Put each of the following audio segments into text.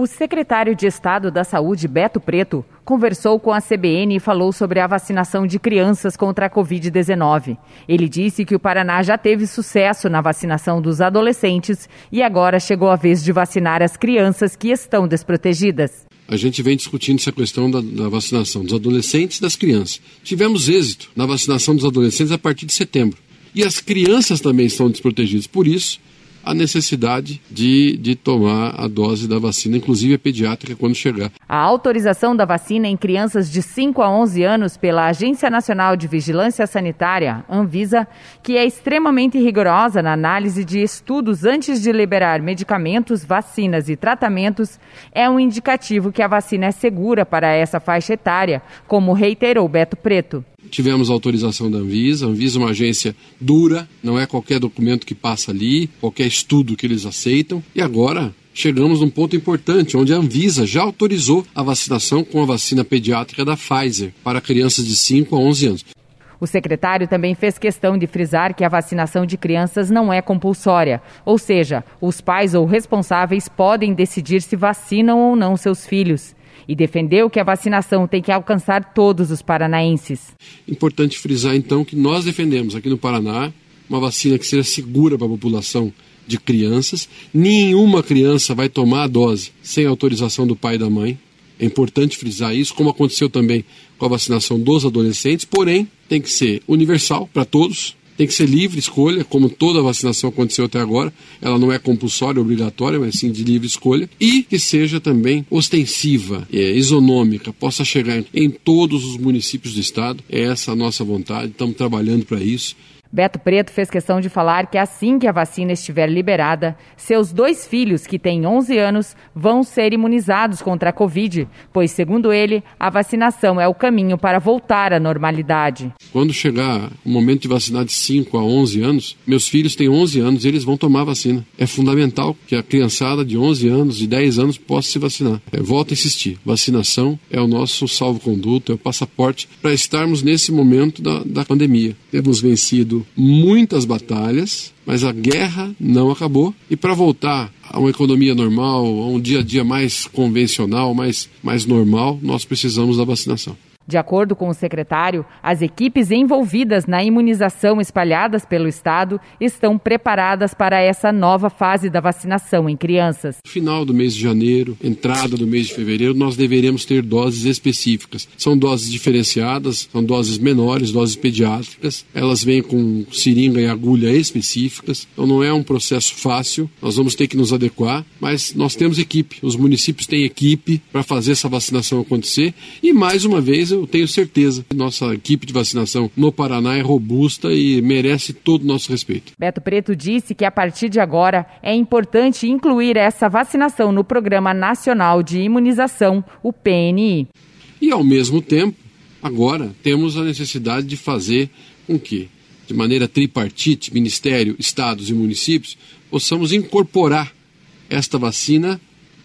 O secretário de Estado da Saúde, Beto Preto, conversou com a CBN e falou sobre a vacinação de crianças contra a Covid-19. Ele disse que o Paraná já teve sucesso na vacinação dos adolescentes e agora chegou a vez de vacinar as crianças que estão desprotegidas. A gente vem discutindo essa questão da vacinação dos adolescentes e das crianças. Tivemos êxito na vacinação dos adolescentes a partir de setembro. E as crianças também estão desprotegidas. Por isso, a necessidade de tomar a dose da vacina, inclusive a pediátrica, quando chegar. A autorização da vacina em crianças de 5 a 11 anos pela Agência Nacional de Vigilância Sanitária, Anvisa, que é extremamente rigorosa na análise de estudos antes de liberar medicamentos, vacinas e tratamentos, é um indicativo que a vacina é segura para essa faixa etária, como reiterou Beto Preto. Tivemos a autorização da Anvisa. A Anvisa é uma agência dura, não é qualquer documento que passa ali, qualquer estudo que eles aceitam. E agora chegamos num ponto importante, onde a Anvisa já autorizou a vacinação com a vacina pediátrica da Pfizer para crianças de 5 a 11 anos. O secretário também fez questão de frisar que a vacinação de crianças não é compulsória, ou seja, os pais ou responsáveis podem decidir se vacinam ou não seus filhos. E defendeu que a vacinação tem que alcançar todos os paranaenses. Importante frisar, então, que nós defendemos aqui no Paraná uma vacina que seja segura para a população de crianças. Nenhuma criança vai tomar a dose sem autorização do pai e da mãe. É importante frisar isso, como aconteceu também com a vacinação dos adolescentes. Porém, tem que ser universal para todos. Tem que ser livre escolha, como toda a vacinação aconteceu até agora. Ela não é compulsória, obrigatória, mas sim de livre escolha. E que seja também ostensiva, isonômica, possa chegar em todos os municípios do estado. É essa a nossa vontade, estamos trabalhando para isso. Beto Preto fez questão de falar que assim que a vacina estiver liberada, seus 2 filhos, que têm 11 anos, vão ser imunizados contra a Covid, pois, segundo ele, a vacinação é o caminho para voltar à normalidade. Quando chegar o momento de vacinar de 5 a 11 anos, meus filhos têm 11 anos e eles vão tomar vacina. É fundamental que a criançada de 11 anos, de 10 anos, possa se vacinar. Volto a insistir, vacinação é o nosso salvo-conduto, é o passaporte para estarmos nesse momento da pandemia. Temos vencido muitas batalhas, mas a guerra não acabou. E para voltar a uma economia normal, a um dia a dia mais convencional, mais normal, nós precisamos da vacinação. De acordo com o secretário, as equipes envolvidas na imunização espalhadas pelo estado estão preparadas para essa nova fase da vacinação em crianças. No final do mês de janeiro, entrada do mês de fevereiro, nós deveremos ter doses específicas. São doses diferenciadas, são doses menores, doses pediátricas. Elas vêm com seringa e agulha específicas. Então não é um processo fácil, nós vamos ter que nos adequar, mas nós temos equipe. Os municípios têm equipe para fazer essa vacinação acontecer e, mais uma vez, eu tenho certeza que nossa equipe de vacinação no Paraná é robusta e merece todo o nosso respeito. Beto Preto disse que a partir de agora é importante incluir essa vacinação no Programa Nacional de Imunização, o PNI. E ao mesmo tempo, agora temos a necessidade de fazer com que, de maneira tripartite, Ministério, Estados e municípios, possamos incorporar esta vacina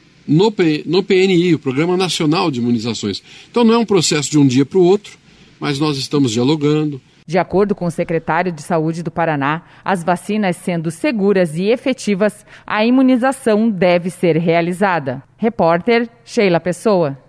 no PNI, o Programa Nacional de Imunizações. Então não é um processo de um dia para o outro, mas nós estamos dialogando. De acordo com o secretário de Saúde do Paraná, as vacinas sendo seguras e efetivas, a imunização deve ser realizada. Repórter Sheila Pessoa.